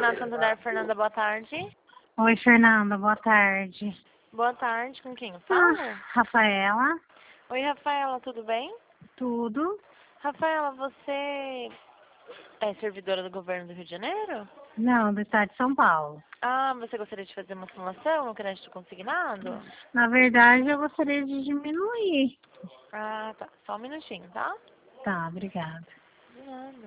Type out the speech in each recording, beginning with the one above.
Santander, Fernanda, boa tarde. Oi, Fernanda, boa tarde. Boa tarde, com quem eu falo? Rafaela, Oi, Rafaela, tudo bem? tudo? Rafaela, você é servidora do governo do Rio de Janeiro? Não, do estado de São Paulo. Ah, você gostaria de fazer uma simulação no crédito consignado? Na verdade, eu gostaria de diminuir. Ah, tá. Só um minutinho, tá? Tá, obrigada. De nada.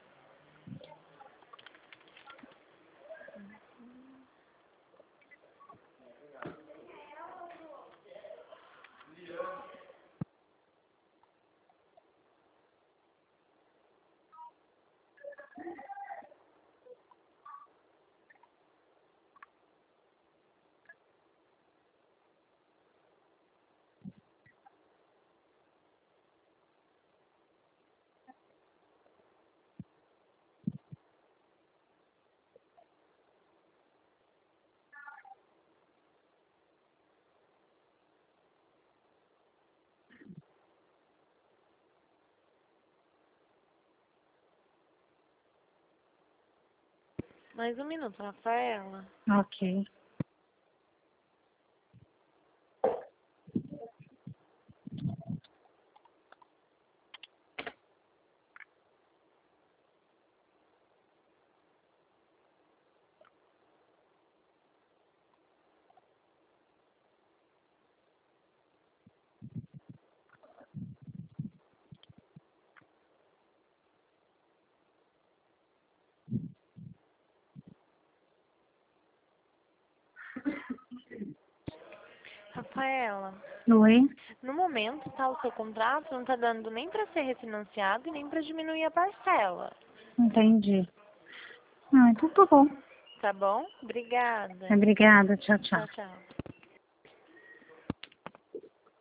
Mais um minuto, Rafaela. Ok. Rafaela, Oi? no momento, tá, o seu contrato não tá dando nem pra ser refinanciado e nem pra diminuir a parcela. Entendi. Ah, então tá bom. Tá bom? Obrigada. Obrigada, tchau, tchau. Tchau, tchau.